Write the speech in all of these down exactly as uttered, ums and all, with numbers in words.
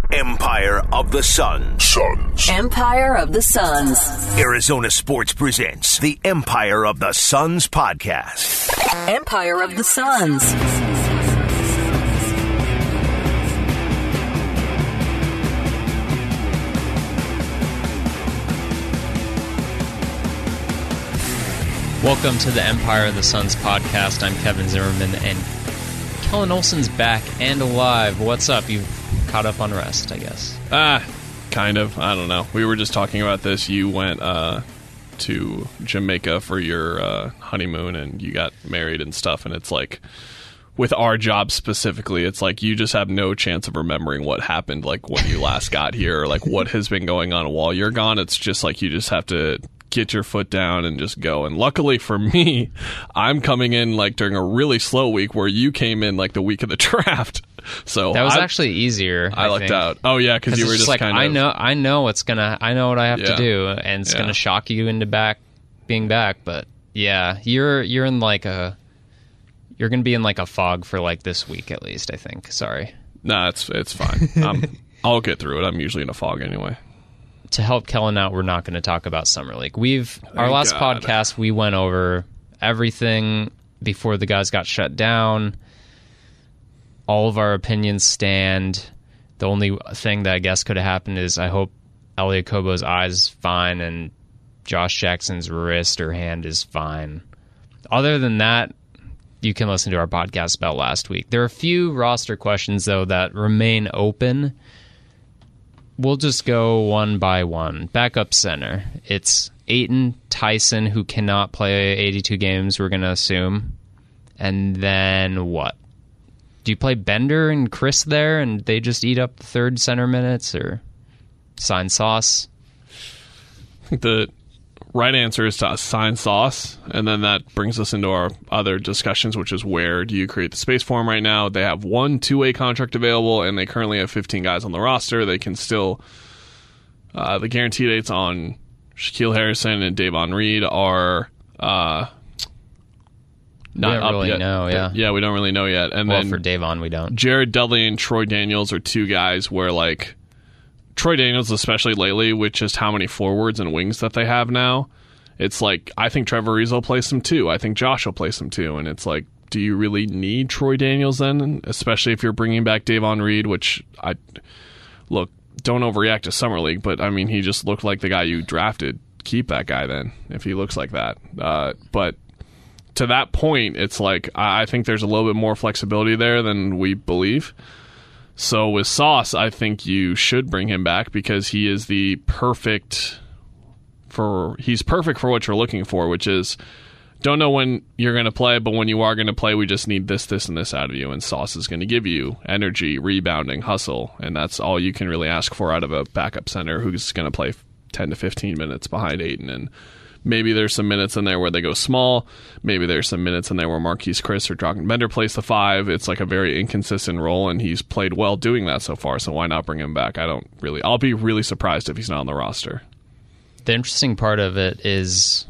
Empire of the Suns. Suns. Empire of the Suns. Arizona Sports presents the Empire of the Suns podcast. Empire of the Suns. Welcome to the Empire of the Suns podcast. I'm Kevin Zimmerman, and Kellen Olson's back and alive. What's up? You caught up on rest, I guess. Ah, kind of. I don't know. We were just talking about this. You went uh, to Jamaica for your uh, honeymoon, and you got married and stuff, and it's like, with our job specifically, it's like you just have no chance of remembering what happened, like when you last got here, or like what has been going on while you're gone. It's just like you just have to get your foot down and just go. And luckily for me, I'm coming in like during a really slow week where you came in like the week of the draft. So that was I, actually easier. I, I lucked think. out. Oh yeah, because you were just, just like kind of. I know, I know what's gonna. I know what I have Yeah. to do, and it's Yeah. gonna shock you into back being back. But yeah, you're you're in like a. You're gonna be in like a fog for like this week at least. I think. Sorry. Nah, it's it's fine. um, I'll get through it. I'm usually in a fog anyway. To help Kellen out, we're not going to talk about Summer League. We've our Thank last God. podcast, we went over everything before the guys got shut down. All of our opinions stand. The only thing that I guess could have happened is I hope Elliot Kobo's eyes is fine and Josh Jackson's wrist or hand is fine. Other than that, you can listen to our podcast about last week. There are a few roster questions, though, that remain open. We'll just go one by one. Backup center. It's Ayton, Tyson, who cannot play eighty-two games, we're going to assume. And then what? Do you play Bender and Chris there, and they just eat up the third center minutes, or sign Sauce? I think the right answer is to assign Sauce, and then that brings us into our other discussions, which is where do you create the space for him right now? They have one two-way contract available, and they currently have fifteen guys on the roster. They can still... Uh, the guarantee dates on Shaquille Harrison and Davon Reed are uh, not we don't up really yet. know, yeah. Yeah, we don't really know yet. And Well, then for Davon, we don't. Jared Dudley and Troy Daniels are two guys where, like, Troy Daniels, especially lately, with just how many forwards and wings that they have now, it's like, I think Trevor Ariza will play some too. I think Josh will play some too. And it's like, do you really need Troy Daniels then? Especially if you're bringing back Davon Reed, which I look, don't overreact to Summer League, but I mean, he just looked like the guy you drafted. Keep that guy then, if he looks like that. Uh, but to that point, it's like, I think there's a little bit more flexibility there than we believe. So with Sauce, I think you should bring him back because he is the perfect for he's perfect for what you're looking for, which is don't know when you're going to play, but when you are going to play, we just need this, this, and this out of you. And Sauce is going to give you energy, rebounding, hustle, and that's all you can really ask for out of a backup center who's going to play ten to fifteen minutes behind Ayton. And maybe there's some minutes in there where they go small. Maybe there's some minutes in there where Marquise Chris or Dragan Bender plays the five. It's like a very inconsistent role, and he's played well doing that so far, so why not bring him back? I don't really... I'll be really surprised if he's not on the roster. The interesting part of it is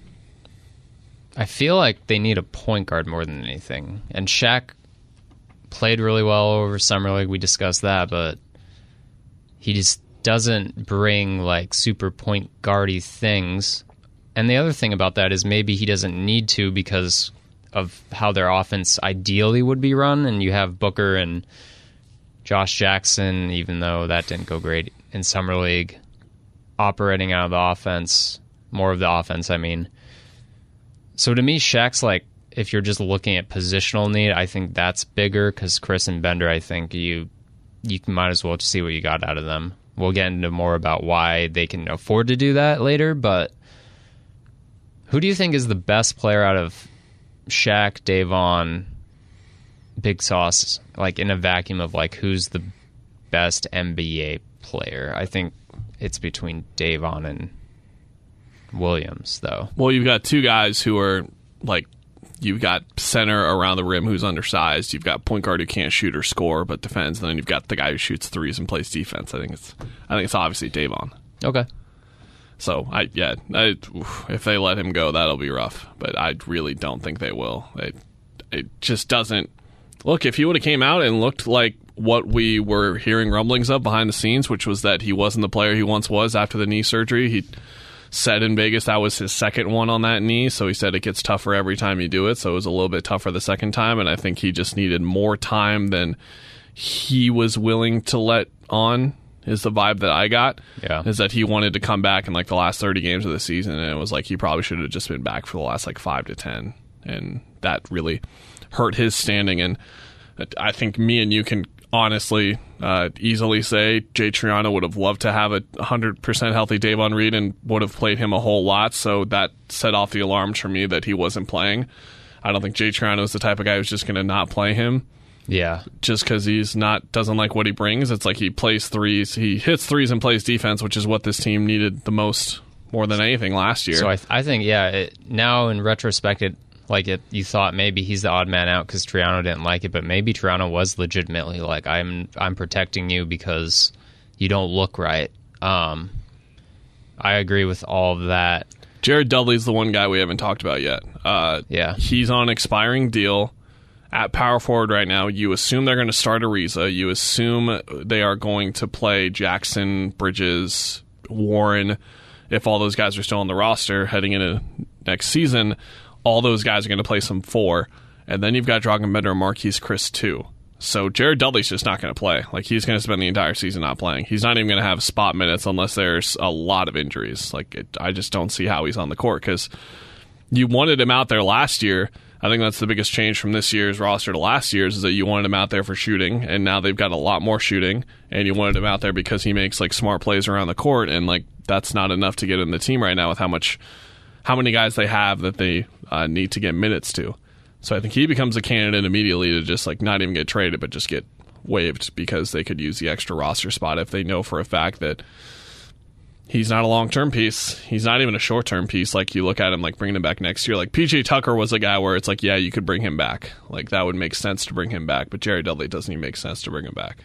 I feel like they need a point guard more than anything. And Shaq played really well over Summer League. We discussed that, but he just doesn't bring like super point guardy things. And the other thing about that is maybe he doesn't need to because of how their offense ideally would be run. And you have Booker and Josh Jackson, even though that didn't go great in Summer League, operating out of the offense, more of the offense, I mean. So to me, Shaq's like, if you're just looking at positional need, I think that's bigger because Chris and Bender, I think you you might as well see what you got out of them. We'll get into more about why they can afford to do that later, but who do you think is the best player out of Shaq, Davon, Big Sauce, like in a vacuum of like who's the best N B A player? I think it's between Davon and Williams, though. Well, you've got two guys who are like, you've got center around the rim who's undersized. You've got point guard who can't shoot or score but defends, and then you've got the guy who shoots threes and plays defense. I think it's, I think it's obviously Davon. Okay. So I yeah, I, if they let him go, that'll be rough. But I really don't think they will. It it just doesn't look. If he would have came out and looked like what we were hearing rumblings of behind the scenes, which was that he wasn't the player he once was after the knee surgery. He said in Vegas that was his second one on that knee, so he said it gets tougher every time you do it, so it was a little bit tougher the second time, and I think he just needed more time than he was willing to let on, is the vibe that I got. Yeah. Is that he wanted to come back in like the last thirty games of the season, and it was like he probably should have just been back for the last like five to ten, and that really hurt his standing. And I think me and you can honestly uh, easily say Jay Triano would have loved to have a one hundred percent healthy Davon Reed and would have played him a whole lot, so that set off the alarms for me that he wasn't playing. I don't think Jay Triano is the type of guy who's just going to not play him. Yeah. Just because he's not doesn't like what he brings. It's like he plays threes, he hits threes and plays defense, which is what this team needed the most, more than anything last year. So I, th- I think, yeah, it, now in retrospect, it, like it, you thought maybe he's the odd man out because Triano didn't like it, but maybe Triano was legitimately like, I'm I'm protecting you because you don't look right. Um, I agree with all of that. Jared Dudley's the one guy we haven't talked about yet. Uh, yeah. He's on an expiring deal at power forward right now. You assume they're going to start Ariza. You assume they are going to play Jackson, Bridges, Warren. If all those guys are still on the roster heading into next season, all those guys are going to play some four. And then you've got Dragan Bender and Marquise Chris too. So Jared Dudley's just not going to play. Like, he's going to spend the entire season not playing. He's not even going to have spot minutes unless there's a lot of injuries. Like, it, I just don't see how he's on the court because you wanted him out there last year. I think that's the biggest change from this year's roster to last year's is that you wanted him out there for shooting, and now they've got a lot more shooting, and you wanted him out there because he makes like smart plays around the court, and like that's not enough to get in the team right now with how much, how many guys they have that they uh, need to get minutes to. So I think he becomes a candidate immediately to just like not even get traded, but just get waived because they could use the extra roster spot if they know for a fact that he's not a long-term piece. He's not even a short-term piece. Like, you look at him, like, bringing him back next year. Like, P J Tucker was a guy where it's like, yeah, you could bring him back. Like, that would make sense to bring him back. But Jared Dudley doesn't even make sense to bring him back.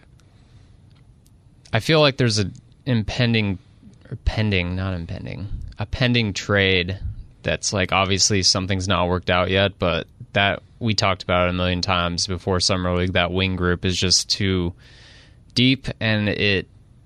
I feel like there's a impending, or pending, not impending, a pending trade that's, like, obviously something's not worked out yet, but that we talked about it a million times before Summer League. That wing group is just too deep, and it...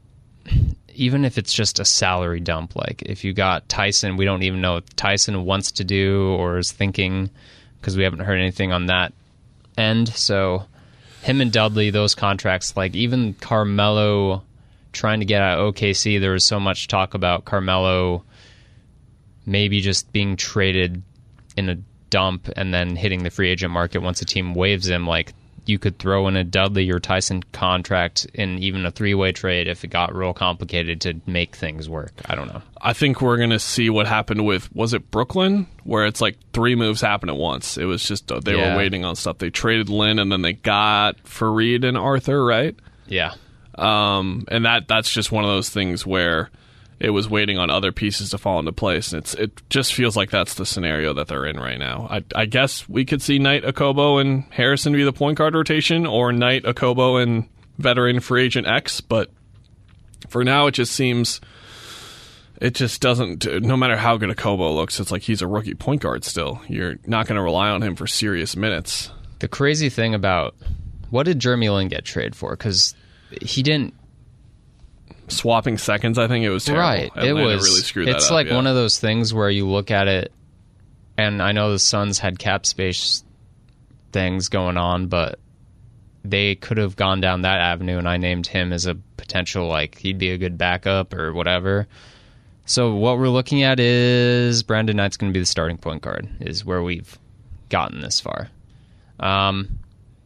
even if it's just a salary dump, like if you got Tyson, we don't even know what Tyson wants to do or is thinking because we haven't heard anything on that end. So him and Dudley, those contracts, like even Carmelo trying to get out of O K C, there was so much talk about Carmelo maybe just being traded in a dump and then hitting the free agent market once a team waives him. Like, you could throw in a Dudley or Tyson contract in even a three-way trade if it got real complicated to make things work. I don't know. I think we're going to see what happened with, was it Brooklyn? Where it's like three moves happen at once. It was just, uh, they Yeah. were waiting on stuff. They traded Lynn and then they got Fareed and Arthur, right? Yeah. Um, and that that's just one of those things where it was waiting on other pieces to fall into place. And it's it just feels like that's the scenario that they're in right now. I, I guess we could see Knight, Okobo, and Harrison be the point guard rotation, or Knight, Okobo, and veteran free agent X. But for now, it just seems it just doesn't. No matter how good Okobo looks, it's like he's a rookie point guard still. You're not going to rely on him for serious minutes. The crazy thing about what did Jeremy Lin get traded for? Because he didn't. Swapping seconds, I think it was terrible. Right. Atlanta it was. really screwed it's that up, like yeah. one of those things where you look at it, and I know the Suns had cap space things going on, but they could have gone down that avenue, and I named him as a potential, like, he'd be a good backup or whatever. So what we're looking at is Brandon Knight's going to be the starting point guard, is where we've gotten this far. Um,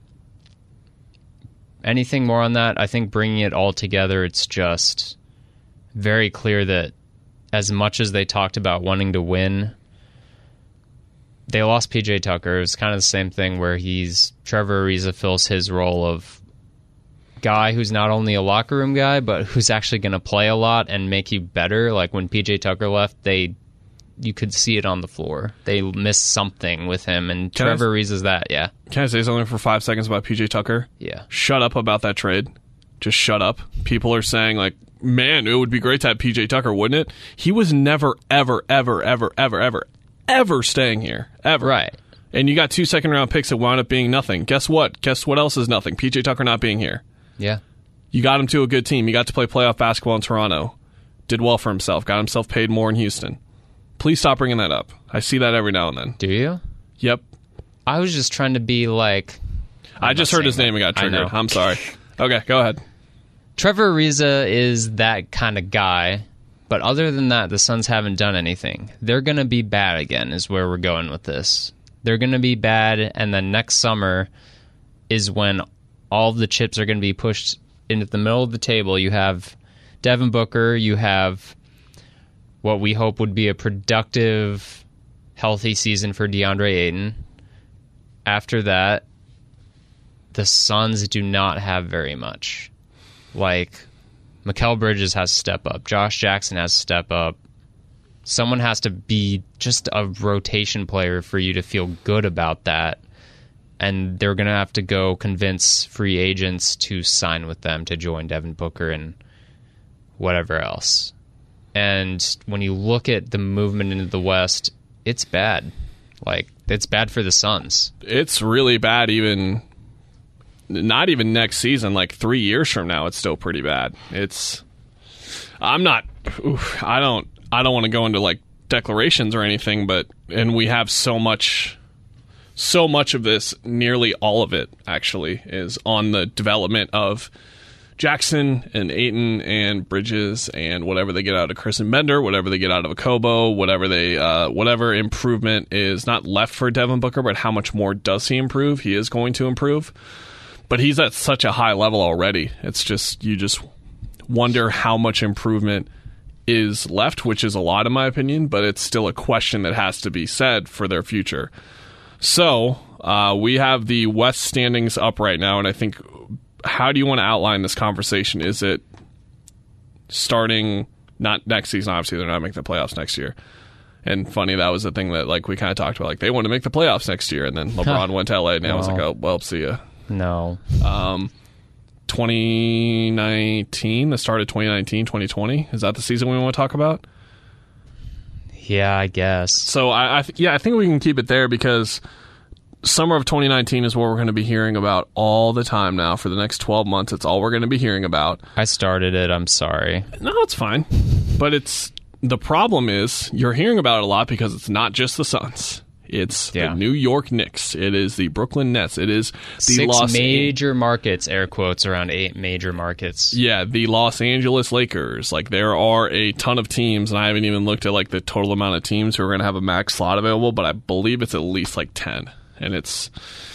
anything more on that? I think bringing it all together, it's just very clear that as much as they talked about wanting to win, they lost P J Tucker. It's kind of the same thing where he's Trevor Ariza fills his role of guy who's not only a locker room guy, but who's actually going to play a lot and make you better. Like when P J Tucker left, they you could see it on the floor. They missed something with him, and Can Trevor I, Ariza's that, yeah. Can I say something for five seconds about P J Tucker? Yeah. Shut up about that trade. Just shut up. People are saying, like, man, it would be great to have P J Tucker, wouldn't it? He was never, ever, ever, ever, ever, ever, ever staying here. Ever. Right. And you got two second-round picks that wound up being nothing. Guess what? Guess what else is nothing? P J Tucker not being here. Yeah. You got him to a good team. He got to play playoff basketball in Toronto. Did well for himself. Got himself paid more in Houston. Please stop bringing that up. I see that every now and then. Do you? Yep. I was just trying to be like... I'm I just heard his that. name and got triggered. I know. I'm sorry. Okay, go ahead. Trevor Ariza is that kind of guy, but other than that, the Suns haven't done anything. They're going to be bad again is where we're going with this. They're going to be bad, and then next summer is when all of the chips are going to be pushed into the middle of the table. You have Devin Booker, you have what we hope would be a productive, healthy season for DeAndre Ayton. After that, the Suns do not have very much. Like, Mikal Bridges has to step up. Josh Jackson has to step up. Someone has to be just a rotation player for you to feel good about that. And they're going to have to go convince free agents to sign with them to join Devin Booker and whatever else. And when you look at the movement into the West, it's bad. Like, it's bad for the Suns. It's really bad even... Not even next season, like three years from now, it's still pretty bad. It's, I'm not, oof, I don't, I don't want to go into like declarations or anything, but, and we have so much, so much of this, nearly all of it actually, is on the development of Jackson and Ayton and Bridges and whatever they get out of Chris and Bender, whatever they get out of Akobo, whatever they, uh, whatever improvement is not left for Devin Booker, but how much more does he improve? He is going to improve. But he's at such a high level already. It's just, you just wonder how much improvement is left, which is a lot in my opinion, but it's still a question that has to be said for their future. So, uh, we have the West standings up right now, and I think, how do you want to outline this conversation? Is it starting, not next season, obviously, they're not making the playoffs next year. And funny, that was the thing that like we kind of talked about. Like, they want to make the playoffs next year, and then LeBron went to L A, and I was like, oh, well, see ya. No. Um, twenty nineteen, the start of twenty nineteen, twenty twenty. Is that the season we want to talk about? Yeah, I guess. So, I, I th- yeah, I think we can keep it there because summer of twenty nineteen is what we're going to be hearing about all the time now. For the next twelve months, it's all we're going to be hearing about. I started it. I'm sorry. No, it's fine. But it's the problem is you're hearing about it a lot because it's not just the Suns. It's yeah. the New York Knicks. It is the Brooklyn Nets. It is the Six Los major An- markets, air quotes, around eight major markets. Yeah, the Los Angeles Lakers. Like, there are a ton of teams, and I haven't even looked at like the total amount of teams who are going to have a max slot available, but I believe it's at least like ten. And it's...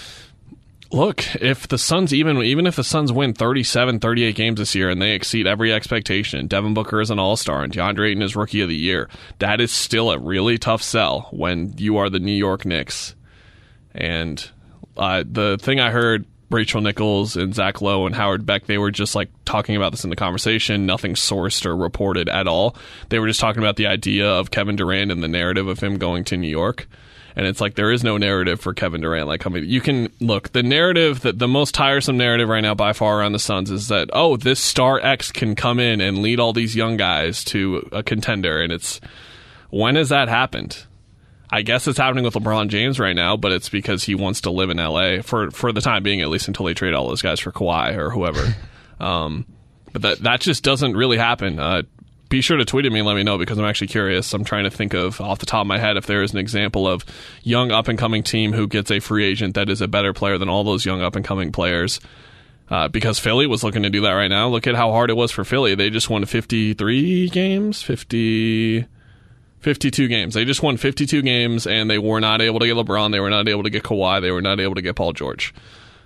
Look, if the Suns, even even if the Suns win thirty-seven, thirty-eight games this year and they exceed every expectation, Devin Booker is an all-star and DeAndre Ayton is Rookie of the Year, that is still a really tough sell when you are the New York Knicks. And uh, the thing I heard, Rachel Nichols and Zach Lowe and Howard Beck, they were just like talking about this in the conversation, nothing sourced or reported at all. They were just talking about the idea of Kevin Durant and the narrative of him going to New York. And it's like, there is no narrative for Kevin Durant. Like, I mean, you can look, the narrative, that the most tiresome narrative right now by far around the Suns is that, oh, this star X can come in and lead all these young guys to a contender. And it's, when has that happened? I guess it's happening with LeBron James right now, but it's because he wants to live in L A for, for the time being, at least until they trade all those guys for Kawhi or whoever. um, but that, that just doesn't really happen. Uh, Be sure to tweet at me and let me know because I'm actually curious. I'm trying to think of, off the top of my head, if there is an example of young up-and-coming team who gets a free agent that is a better player than all those young up-and-coming players. Uh, because Philly was looking to do that right now. Look at how hard it was for Philly. They just won fifty-three games? fifty, fifty-two games. They just won fifty-two games, and they were not able to get LeBron. They were not able to get Kawhi. They were not able to get Paul George.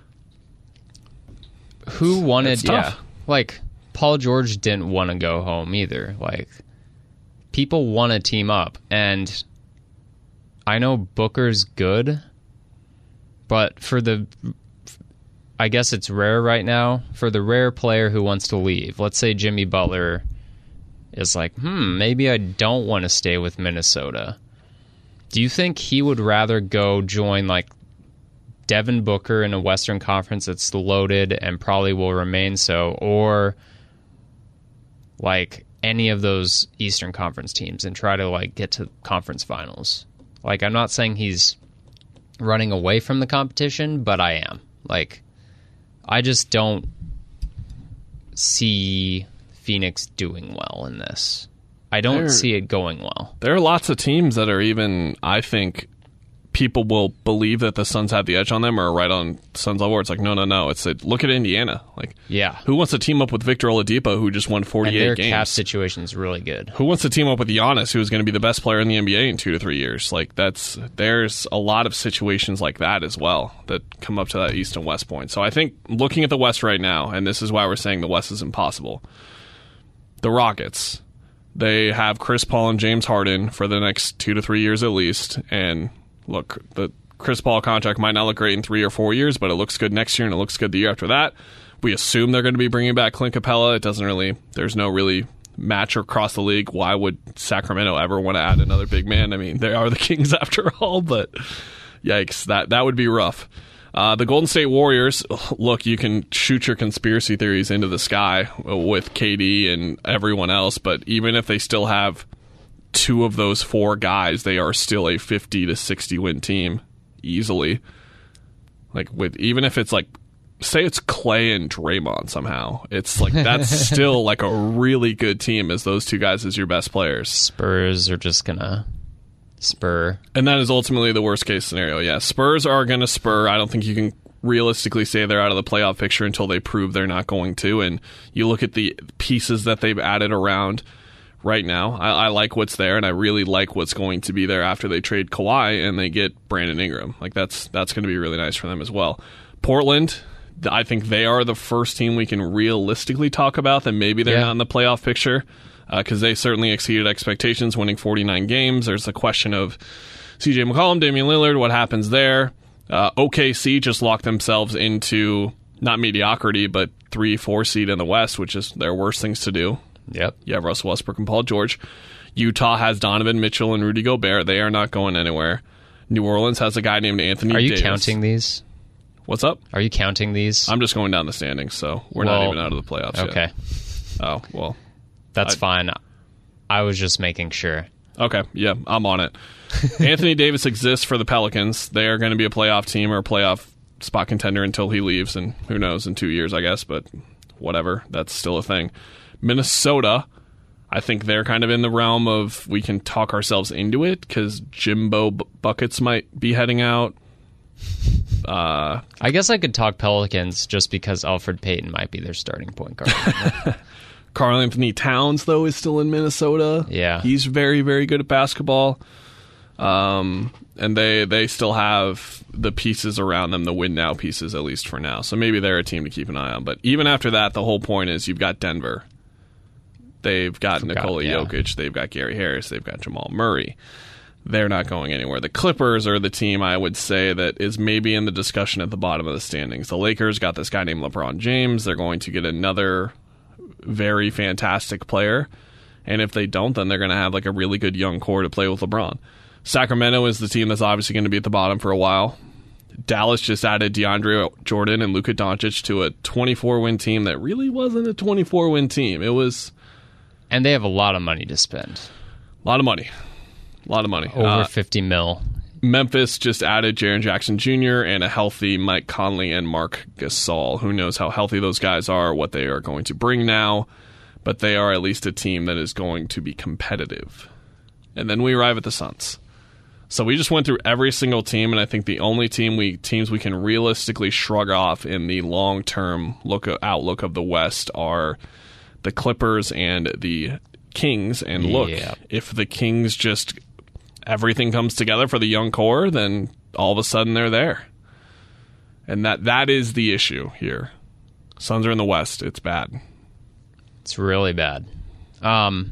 Who wanted... It's tough. Yeah, like... Paul George didn't want to go home either. Like, people want to team up, and I know Booker's good, but for the, I guess it's rare right now, for the rare player who wants to leave, let's say Jimmy Butler is like, hmm, maybe I don't want to stay with Minnesota. Do you think he would rather go join, like, Devin Booker in a Western Conference that's loaded and probably will remain so, or... like any of those Eastern Conference teams and try to like get to conference finals? Like, I'm not saying he's running away from the competition, but I am. Like, I just don't see Phoenix doing well in this. I don't There- see it going well. There are lots of teams that are even, I think, people will believe that the Suns have the edge on them or right on Suns level. It's like, no, no, no. It's a, look at Indiana. Like, Yeah. who wants to team up with Victor Oladipo, who just won And forty-eight their games? cap situation is really good. Who wants to team up with Giannis, who's going to be the best player in the N B A in two to three years? Like, that's there's a lot of situations like that as well that come up to that East and West point. So I think looking at the West right now, and this is why we're saying the West is impossible. The Rockets, they have Chris Paul and James Harden for the next two to three years at least. And look, the Chris Paul contract might not look great in three or four years, but it looks good next year and it looks good the year after that. We assume they're going to be bringing back Clint Capella. It doesn't really, there's no really match across the league. Why would Sacramento ever want to add another big man? I mean, they are the Kings after all, but yikes, that, that would be rough. Uh, the Golden State Warriors, look, you can shoot your conspiracy theories into the sky with K D and everyone else, but even if they still have two of those four guys, they are still a fifty to sixty win team easily. Like, with even if it's like, say it's Clay and Draymond somehow, it's like that's still like a really good team as those two guys as your best players. Spurs are just gonna spur. And that is ultimately the worst case scenario. Yeah, Spurs are going to spur. I don't think you can realistically say they're out of the playoff picture until they prove they're not going to. And you look at the pieces that they've added around right now. I, I like what's there, and I really like what's going to be there after they trade Kawhi and they get Brandon Ingram. Like that's that's going to be really nice for them as well. Portland, I think they are the first team we can realistically talk about that maybe they're Yeah. not in the playoff picture, because uh, they certainly exceeded expectations, winning forty-nine games. There's a question of C J McCollum, Damian Lillard, what happens there? Uh, O K C just locked themselves into not mediocrity, but three, four seed in the West, which is their worst things to do. Yep. You have Russell Westbrook and Paul George. Utah has Donovan Mitchell and Rudy Gobert. They are not going anywhere. New Orleans has a guy named Anthony Are you Davis. counting these? What's up? Are you counting these? I'm just going down the standings, so we're Well, not even out of the playoffs yet. Okay. Oh, well. That's I- fine. I was just making sure. Okay, yeah, I'm on it. Anthony Davis exists for the Pelicans. They are going to be a playoff team or a playoff spot contender until he leaves, and who knows, in two years, I guess, but whatever. That's still a thing. Minnesota, I think they're kind of in the realm of we can talk ourselves into it because Jimbo B- Buckets might be heading out. Uh, I guess I could talk Pelicans just because Alfred Payton might be their starting point guard. Karl Anthony Towns, though, is still in Minnesota. Yeah. He's very, very good at basketball. Um, and they they still have the pieces around them, the win now pieces, at least for now. So maybe they're a team to keep an eye on. But even after that, the whole point is you've got Denver. They've got Forgot, Nikola yeah. Jokic. They've got Gary Harris. They've got Jamal Murray. They're not going anywhere. The Clippers are the team I would say that is maybe in the discussion at the bottom of the standings. The Lakers got this guy named LeBron James. They're going to get another very fantastic player. And if they don't, then they're going to have like a really good young core to play with LeBron. Sacramento is the team that's obviously going to be at the bottom for a while. Dallas just added DeAndre Jordan and Luka Doncic to a twenty-four win team that really wasn't a twenty-four win team. It was And they have a lot of money to spend. a lot of money. A lot of money. Over Uh, fifty mil. Memphis just added Jaren Jackson Junior and a healthy Mike Conley and Mark Gasol. Who knows how healthy those guys are, what they are going to bring now, but they are at least a team that is going to be competitive. And then we arrive at the Suns. So we just went through every single team, and I think the only team we teams we can realistically shrug off in the long-term look outlook of the West are the Clippers and the Kings. And look, Yeah. if the Kings just everything comes together for the young core, then all of a sudden they're there. And that that is the issue here. Suns are in the West. It's bad. It's really bad. Um,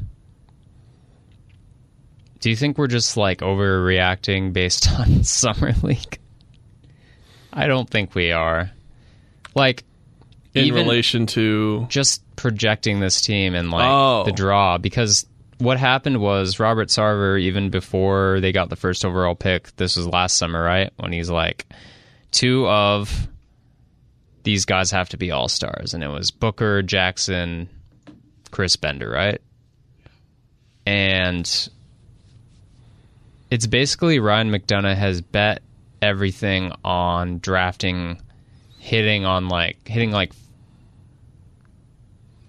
do you think we're just like overreacting based on Summer League? I don't think we are. Like, In even relation to just projecting this team and like Oh. the draw, because what happened was Robert Sarver, even before they got the first overall pick, this was last summer, right? When he's like, two of these guys have to be all-stars. And it was Booker, Jackson, Chris Bender, right? And it's basically Ryan McDonough has bet everything on drafting, hitting on like, hitting like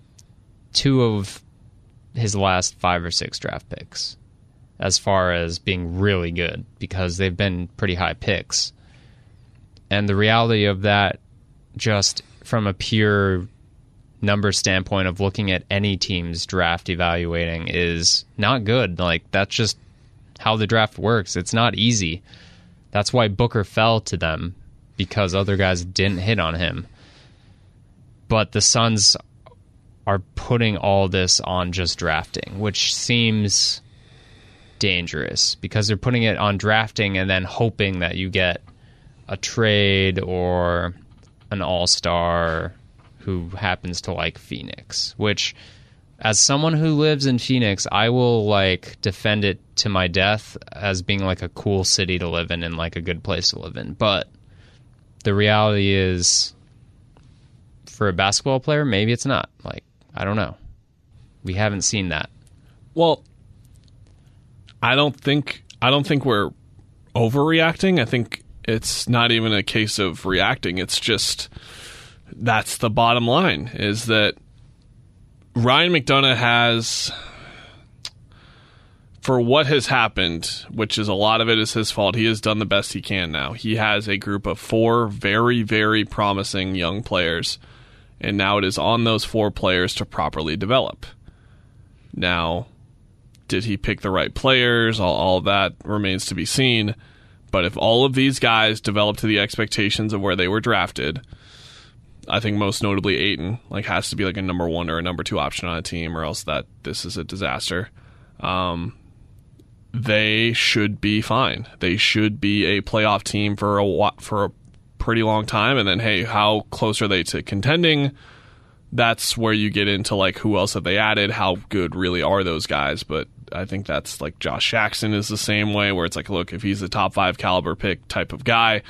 two of his last five or six draft picks as far as being really good, because they've been pretty high picks. And the reality of that, just from a pure number standpoint of looking at any team's draft evaluating, is not good. Like, that's just how the draft works. It's not easy. That's why Booker fell to them, because other guys didn't hit on him. But the Suns are putting all this on just drafting, which seems dangerous, because they're putting it on drafting and then hoping that you get a trade or an all-star who happens to like Phoenix, which, as someone who lives in Phoenix, I will like defend it to my death as being like a cool city to live in and like a good place to live in. But the reality is, for a basketball player, maybe it's not. Like, I don't know. We haven't seen that. Well, I don't think I don't think we're overreacting. I think it's not even a case of reacting. It's just, that's the bottom line, is that Ryan McDonough has, for what has happened, which is a lot of it is his fault, he has done the best he can now. He has a group of four very, very promising young players, and now it is on those four players to properly develop. Now, did he pick the right players? All, all that remains to be seen. But if all of these guys develop to the expectations of where they were drafted, I think most notably Ayton, like, has to be like a number one or a number two option on a team, or else that this is a disaster. Um, they should be fine. They should be a playoff team for a for a pretty long time. And then, hey, how close are they to contending? That's where you get into like, who else have they added? How good really are those guys? But I think that's like Josh Jackson is the same way, where it's like, look, if he's a top five caliber pick type of guy,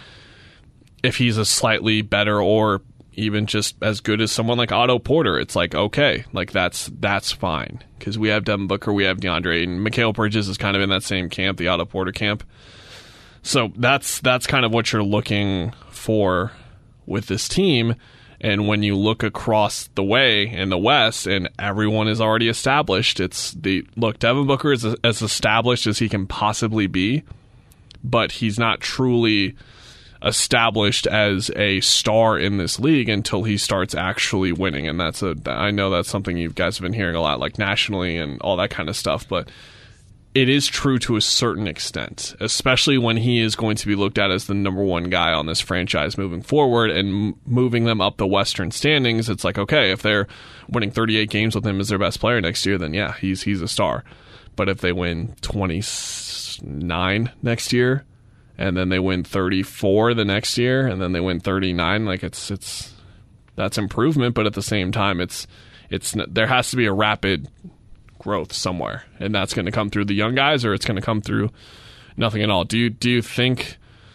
if he's a slightly better or even just as good as someone like Otto Porter, it's like, okay, like that's that's fine, because we have Devin Booker, we have DeAndre, and Mikal Bridges is kind of in that same camp, the Otto Porter camp. So that's that's kind of what you're looking for with this team. And when you look across the way in the West and everyone is already established, it's the look, Devin Booker is as established as he can possibly be, but he's not truly established as a star in this league until he starts actually winning. And that's a, I know that's something you guys have been hearing a lot, like nationally and all that kind of stuff, but it is true to a certain extent, especially when he is going to be looked at as the number one guy on this franchise moving forward and m- moving them up the Western standings. It's like, okay, if they're winning thirty-eight games with him as their best player next year, then yeah, he's he's a star. But if they win twenty-nine next year, and then they win thirty-four the next year, and then they win thirty-nine, like it's it's that's improvement. But at the same time, it's it's there has to be a rapid growth somewhere, and that's going to come through the young guys, or it's going to come through nothing at all. Do you do you think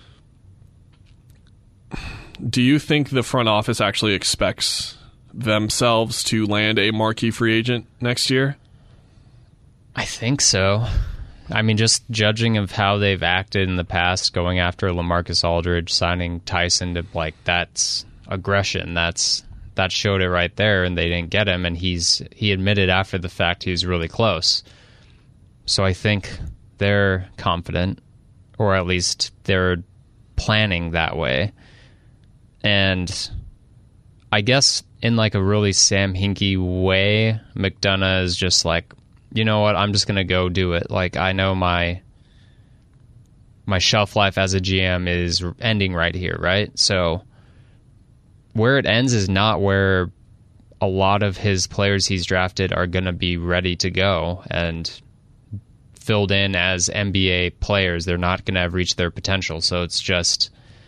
do you think the front office actually expects themselves to land a marquee free agent next year? I think so. I mean, just judging of how they've acted in the past, going after LaMarcus Aldridge, signing Tyson, to like, that's aggression. That's That showed it right there, and they didn't get him, and he's he admitted after the fact he was really close. So I think they're confident, or at least they're planning that way. And I guess in like a really Sam Hinkie way, McDonough is just like, you know what, I'm just going to go do it. Like, I know my my shelf life as a G M is ending right here, right? So where it ends is not where a lot of his players he's drafted are going to be ready to go and filled in as N B A players. They're not going to have reached their potential. So it's just,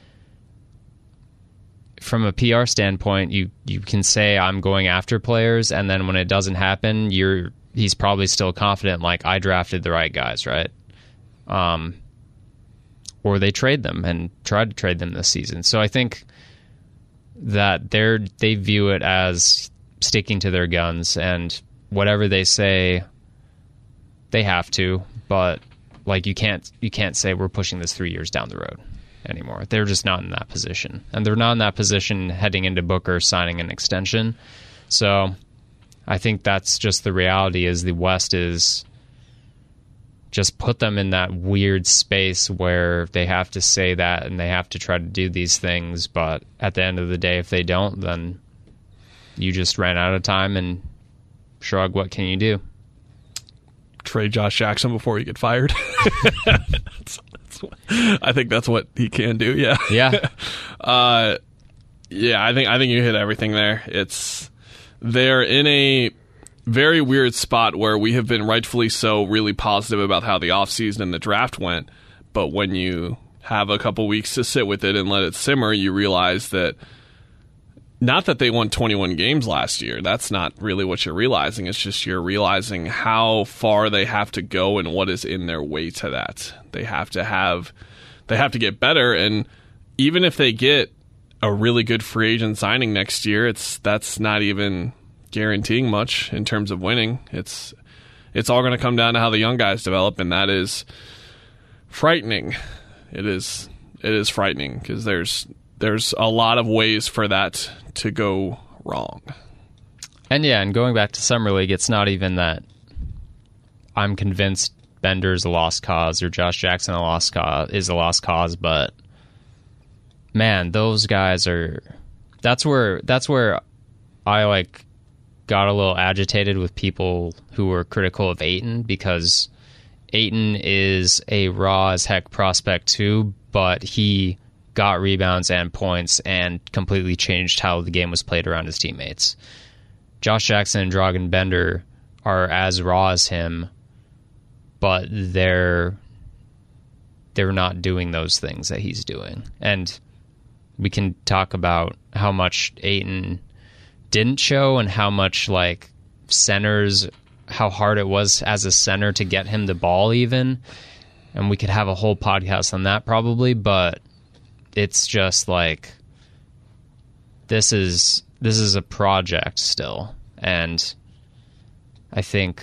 from a P R standpoint, you, you can say I'm going after players, and then when it doesn't happen, you're he's probably still confident, like, I drafted the right guys, right? Um, or they trade them and tried to trade them this season. So I think that they're they view it as sticking to their guns, and whatever they say, they have to. But like, you can't you can't say we're pushing this three years down the road anymore. They're just not in that position, and they're not in that position heading into Booker signing an extension. So I think that's just the reality, is the West is just put them in that weird space where they have to say that and they have to try to do these things. But at the end of the day, if they don't, then you just ran out of time and shrug. What can you do? Trade Josh Jackson before you get fired. that's, that's what, I think that's what he can do. Yeah. Yeah. uh, yeah. I think I think you hit everything there. It's they're in a very weird spot where we have been rightfully so really positive about how the offseason and the draft went, but when you have a couple weeks to sit with it and let it simmer, you realize that not that they won twenty-one games last year. That's not really what you're realizing. It's just you're realizing how far they have to go and what is in their way to that. They have to have they have to get better, and even if they get a really good free agent signing next year, it's that's not even guaranteeing much in terms of winning. It's it's all going to come down to how the young guys develop, and that is frightening. It is it is frightening because there's there's a lot of ways for that to go wrong. And yeah, and going back to Summer League, it's not even that I'm convinced Bender's a lost cause or Josh Jackson a lost cause is a lost cause, but man, those guys are that's where that's where I like got a little agitated with people who were critical of Ayton, because Ayton is a raw as heck prospect too, but he got rebounds and points and completely changed how the game was played around his teammates. Josh Jackson and Dragan Bender are as raw as him, but they're they're not doing those things that he's doing. And we can talk about how much Ayton didn't show and how much like centers, how hard it was as a center to get him the ball even. And we could have a whole podcast on that probably, but it's just like this is this is a project still. And I think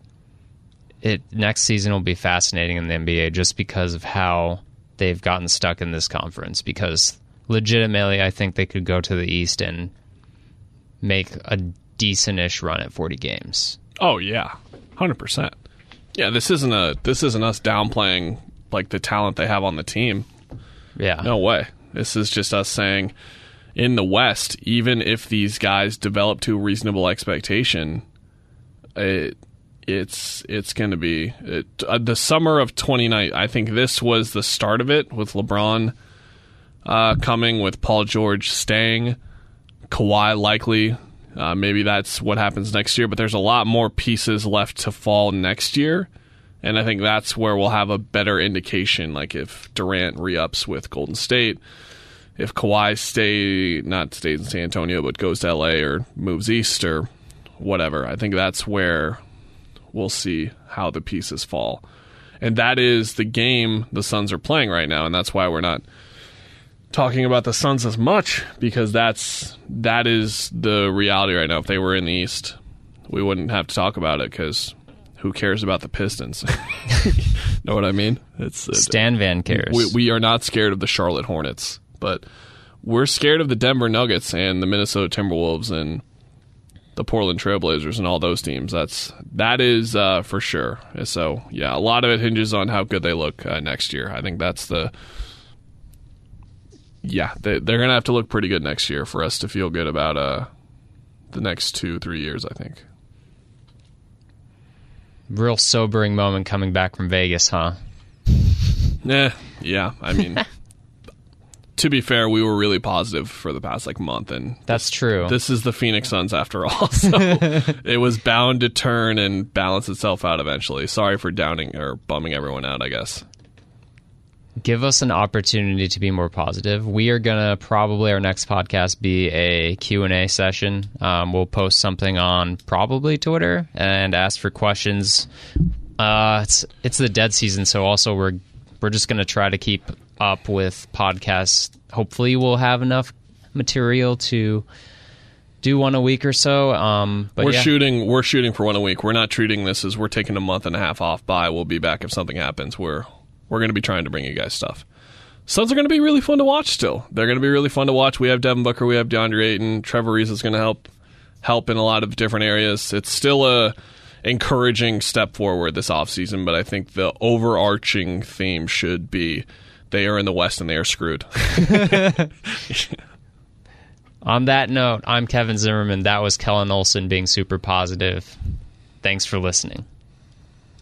it next season will be fascinating in the N B A just because of how they've gotten stuck in this conference, because legitimately I think they could go to the East and make a decent-ish run at forty games. Oh yeah, one hundred percent. Yeah, this isn't a this isn't us downplaying like the talent they have on the team. Yeah. No way. This is just us saying in the West, even if these guys develop to a reasonable expectation, it it's it's going to be it, uh, the summer of twenty nineteen. I think this was the start of it, with LeBron uh, coming, with Paul George staying, Kawhi likely. Uh, maybe that's what happens next year, but there's a lot more pieces left to fall next year, and I think that's where we'll have a better indication, like if Durant re-ups with Golden State, if Kawhi stay not stays in San Antonio but goes to L A or moves east or whatever. I think that's where we'll see how the pieces fall, and that is the game the Suns are playing right now, and that's why we're not talking about the Suns as much, because that's that is the reality right now. If they were in the East, we wouldn't have to talk about it, because who cares about the Pistons? Know what I mean? It's uh, Stan Van cares. We, we are not scared of the Charlotte Hornets, but we're scared of the Denver Nuggets and the Minnesota Timberwolves and the Portland Trailblazers and all those teams. That's that is uh, for sure. So yeah, a lot of it hinges on how good they look uh, next year. I think that's the Yeah, they, they're going to have to look pretty good next year for us to feel good about uh, the next two, three years, I think. Real sobering moment coming back from Vegas, huh? Eh, yeah, I mean, to be fair, we were really positive for the past like month, and that's true. This is the Phoenix Suns after all, so it was bound to turn and balance itself out eventually. Sorry for downing or bumming everyone out, I guess. Give us an opportunity to be more positive. We are going to probably, our next podcast, be a Q and A session. Um, we'll post something on probably Twitter and ask for questions. Uh, it's it's the dead season, so also we're we're just going to try to keep up with podcasts. Hopefully we'll have enough material to do one a week or so. Um, but we're yeah. shooting we're shooting for one a week. We're not treating this as we're taking a month and a half off by. We'll be back if something happens. We're We're going to be trying to bring you guys stuff. Suns are going to be really fun to watch still. They're going to be really fun to watch. We have Devin Booker. We have DeAndre Ayton. Trevor Ariza is going to help help in a lot of different areas. It's still a encouraging step forward this offseason, but I think the overarching theme should be they are in the West and they are screwed. On that note, I'm Kevin Zimmerman. That was Kellen Olson being super positive. Thanks for listening.